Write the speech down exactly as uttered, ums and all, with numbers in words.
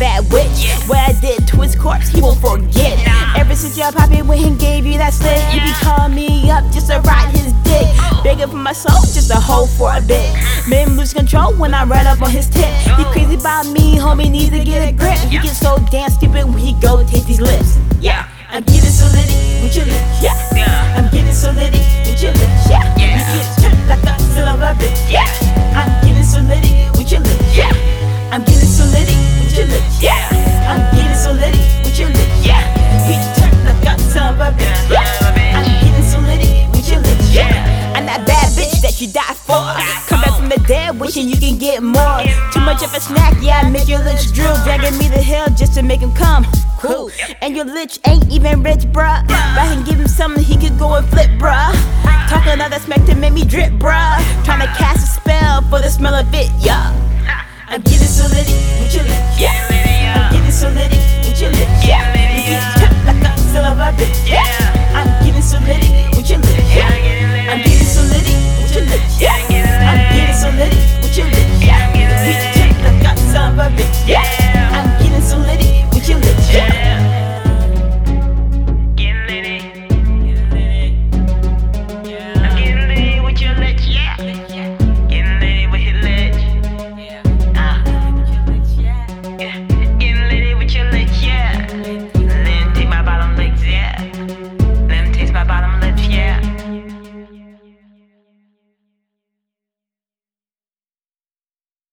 bad witch. What I did to his corpse, he won't forget. Ever since your poppy when he gave you that slit, you be calling me up just to ride his dick. Begging for my soul, just a hoe for a bit. Made him lose control when I ran up on his tip. He crazy about me, homie needs to get a grip. He gets so damn stupid when he go taste these lips. Yeah, I'm getting so litty with your lips. Yeah, I'm getting so litty with your lips. Yeah, you get turned like a son of a bitch. Yeah, I'm getting so litty with your lips. Yeah, I'm getting so litty with your lips. Yeah, I'm getting so litty with your lips. Yeah, we turn like a son of a bitch. Yeah, I'm getting so litty with your lips. Yeah, I'm that bad bitch that you die for. Come back from the dead, wishing you can get more. Too much of a snack, yeah, I make your lips drool. Dragging me the hill just to make him come. Cool. And your lich ain't even rich, bruh. If I can give him something, he could go and flip, bruh. Talking all that smack to make me drip, bruh. Trying to cast a spell for the smell of it, yo.